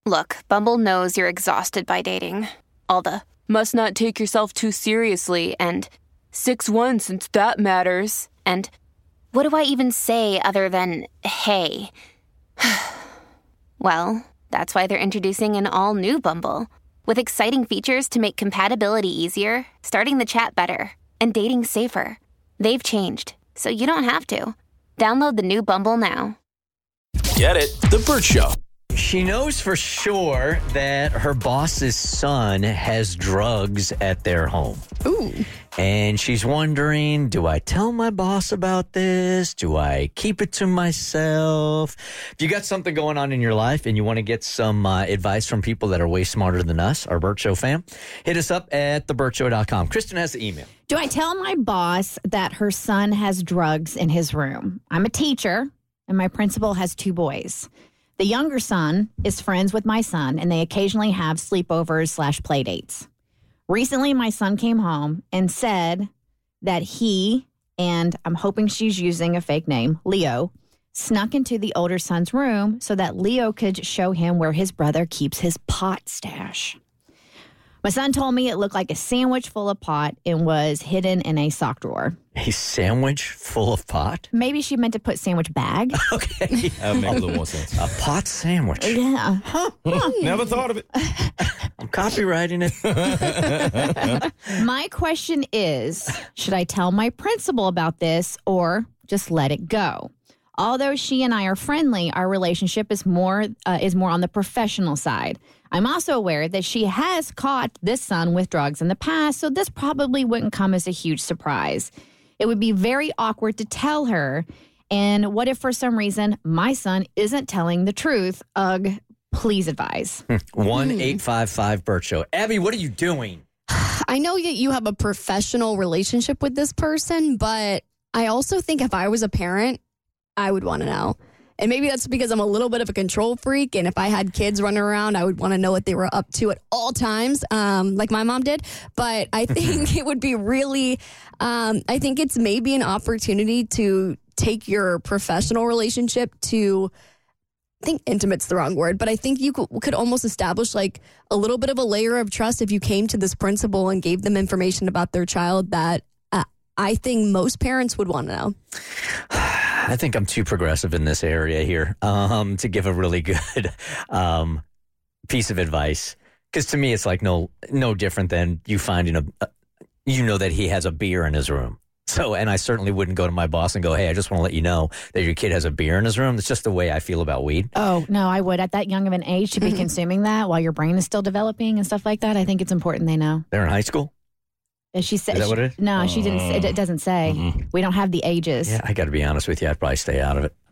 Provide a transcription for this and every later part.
Look, Bumble knows you're exhausted by dating. All the must not take yourself too seriously and 6'1" since that matters. And what do I even say other than hey? Well, that's why they're introducing an all-new Bumble with exciting features to make compatibility easier, starting the chat better, and dating safer. They've changed, so you don't have to. Download the new Bumble now. Get it? The Burt Show. She knows for sure that her boss's son has drugs at their home. Ooh. And she's wondering, do I tell my boss about this? Do I keep it to myself? If you got something going on in your life and you want to get some advice from people that are way smarter than us, our Burt Show fam, hit us up at theburtshow.com. Kristen has the email. Do I tell my boss that her son has drugs in his room? I'm a teacher, and my principal has 2 boys. The younger son is friends with my son, and they occasionally have sleepovers/play dates. Recently, my son came home and said that he, and I'm hoping she's using a fake name, Leo, snuck into the older son's room so that Leo could show him where his brother keeps his pot stash. My son told me it looked like a sandwich full of pot and was hidden in a sock drawer. A sandwich full of pot? Maybe she meant to put sandwich bag. Okay. That would make a little more sense. A pot sandwich. Yeah. Never thought of it. I'm copywriting it. My question is, should I tell my principal about this or just let it go? Although she and I are friendly, our relationship is more on the professional side. I'm also aware that she has caught this son with drugs in the past, so this probably wouldn't come as a huge surprise. It would be very awkward to tell her. And what if for some reason my son isn't telling the truth? Ugh, please advise. 1-855-BURT Show. Abby, what are you doing? I know that you have a professional relationship with this person, but I also think if I was a parent, I would want to know. And maybe that's because I'm a little bit of a control freak. And if I had kids running around, I would want to know what they were up to at all times, like my mom did. But I think it would be really, I think it's maybe an opportunity to take your professional relationship to, I think intimate's the wrong word, but I think you could almost establish like a little bit of a layer of trust if you came to this principal and gave them information about their child that I think most parents would want to know. I think I'm too progressive in this area here to give a really good piece of advice. Because to me, it's like no different than you finding that he has a beer in his room. So, and I certainly wouldn't go to my boss and go, hey, I just want to let you know that your kid has a beer in his room. It's just the way I feel about weed. Oh, no, I would. At that young of an age to be consuming that while your brain is still developing and stuff like that, I think it's important they know. They're in high school? She said, is that what it is? No, she didn't. It doesn't say. Mm-hmm. We don't have the ages. Yeah, I got to be honest with you. I'd probably stay out of it.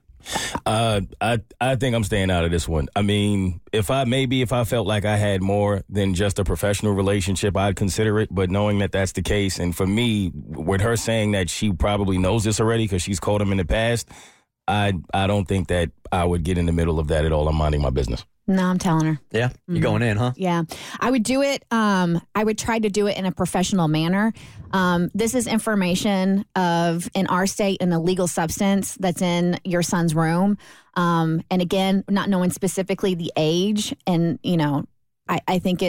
I think I'm staying out of this one. I mean, if I felt like I had more than just a professional relationship, I'd consider it. But knowing that that's the case, and for me, with her saying that she probably knows this already because she's called him in the past, I don't think that I would get in the middle of that at all. I'm minding my business. No, I'm telling her. Yeah? You going in, huh? Yeah. I would do it. I would try to do it in a professional manner. This is information in our state, an illegal substance that's in your son's room. And again, not knowing specifically the age. And, you know, I think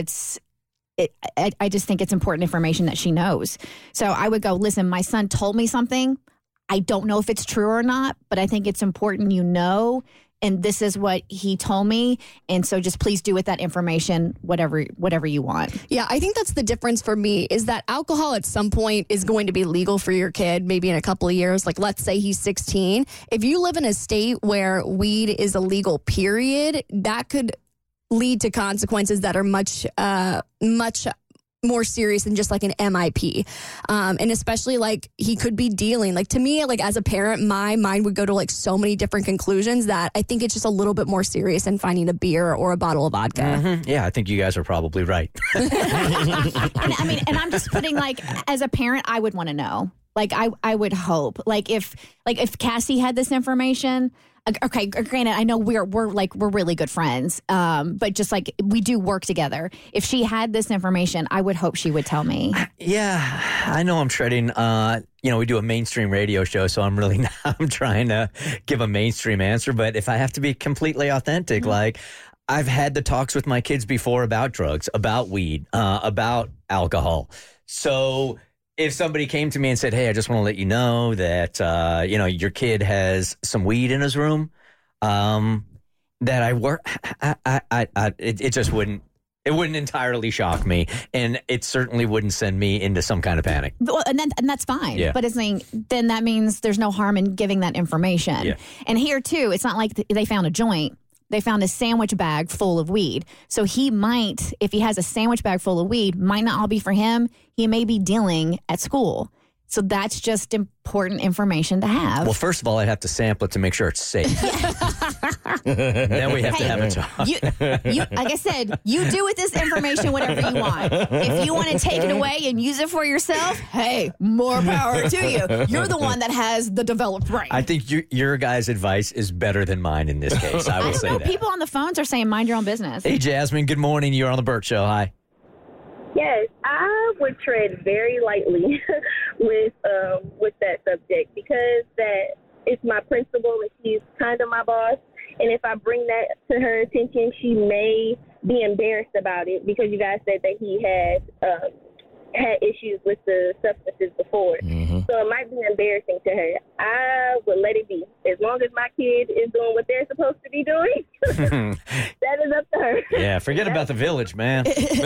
I just think it's important information that she knows. So I would go, listen, my son told me something. I don't know if it's true or not, but I think it's important you know. And this is what he told me. And so just please do with that information whatever you want. Yeah, I think that's the difference for me is that alcohol at some point is going to be legal for your kid, maybe in a couple of years. Like, let's say he's 16. If you live in a state where weed is illegal, period, that could lead to consequences that are much more serious than just like an MIP. And especially like he could be dealing. Like to me, like as a parent, my mind would go to like so many different conclusions that I think it's just a little bit more serious than finding a beer or a bottle of vodka. Mm-hmm. Yeah, I think you guys are probably right. I mean, and I'm just putting like, as a parent, I would want to know. Like I would hope. Like if Cassie had this information. Okay, granted, I know we're really good friends, but just like we do work together. If she had this information, I would hope she would tell me. Yeah, I know I'm treading. We do a mainstream radio show, so I'm trying to give a mainstream answer. But if I have to be completely authentic, like I've had the talks with my kids before about drugs, about weed, about alcohol. So if somebody came to me and said, hey, I just want to let you know that, your kid has some weed in his room, that I work, it just wouldn't. It wouldn't entirely shock me, and it certainly wouldn't send me into some kind of panic. Well, and that's fine. Yeah. But it's saying then that means there's no harm in giving that information. Yeah. And here too, it's not like they found a joint. They found a sandwich bag full of weed. So he might, if he has a sandwich bag full of weed, might not all be for him. He may be dealing at school. So that's just important information to have. Well, first of all, I'd have to sample it to make sure it's safe. Then we have to have a talk. You, like I said, you do with this information whatever you want. If you want to take it away and use it for yourself, hey, more power to you. You're the one that has the developed brain. I think your guys' advice is better than mine in this case. I will say know. that. People on the phones are saying, mind your own business. Hey, Jasmine, good morning. You're on the Burt Show. Hi. Yes, I would tread very lightly with that subject because that it's my principal and she's kind of my boss. And if I bring that to her attention, she may be embarrassed about it because you guys said that he had issues with the substances before. Mm-hmm. So it might be embarrassing to her. I would let it be. As long as my kid is doing what they're supposed to be doing, that is up to her. Yeah, forget about the village, man.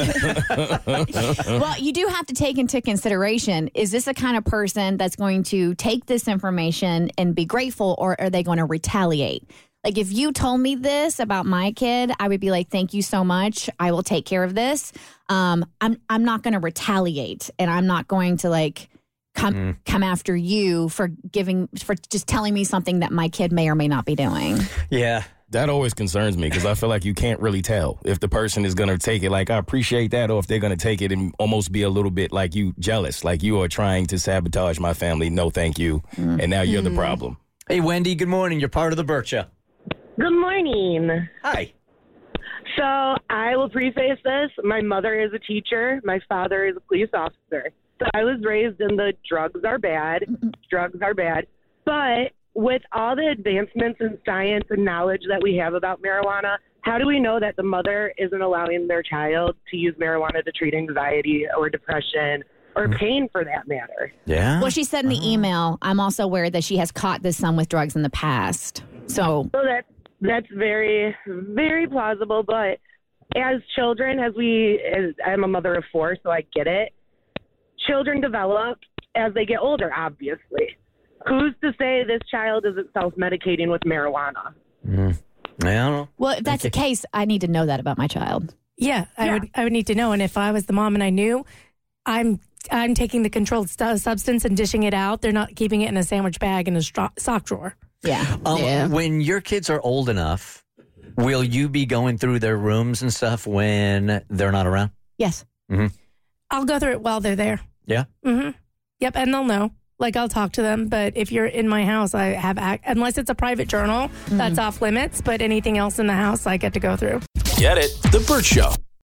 Well, you do have to take into consideration, is this the kind of person that's going to take this information and be grateful, or are they going to retaliate? Like, if you told me this about my kid, I would be like, thank you so much. I will take care of this. I'm not going to retaliate, and I'm not going to come after you for just telling me something that my kid may or may not be doing. Yeah. That always concerns me because I feel like you can't really tell if the person is going to take it like I appreciate that, or if they're going to take it and almost be a little bit like you jealous, like you are trying to sabotage my family. No, thank you. And now you're the problem. Hey, Wendy, good morning. You're part of the Burt Show. Good morning. Hi. So I will preface this. My mother is a teacher. My father is a police officer. So I was raised in the drugs are bad. Drugs are bad. But with all the advancements in science and knowledge that we have about marijuana, how do we know that the mother isn't allowing their child to use marijuana to treat anxiety or depression or pain for that matter? Yeah. Well, she said in the email, I'm also aware that she has caught this son with drugs in the past. So that's very, very plausible. But as children, I'm a mother of 4, so I get it. Children develop as they get older, obviously. Who's to say this child isn't self-medicating with marijuana? I don't know. Well, if that's the case, I need to know that about my child. Yeah, I would need to know. And if I was the mom and I knew, I'm taking the controlled substance and dishing it out. They're not keeping it in a sandwich bag in a sock drawer. Yeah. When your kids are old enough, will you be going through their rooms and stuff when they're not around? Yes. Mm-hmm. I'll go through it while they're there. Yeah? Mm-hmm. Yep, and they'll know. I'll talk to them, but if you're in my house, I have unless it's a private journal, that's off limits, but anything else in the house, I get to go through. Get it? The Burt Show.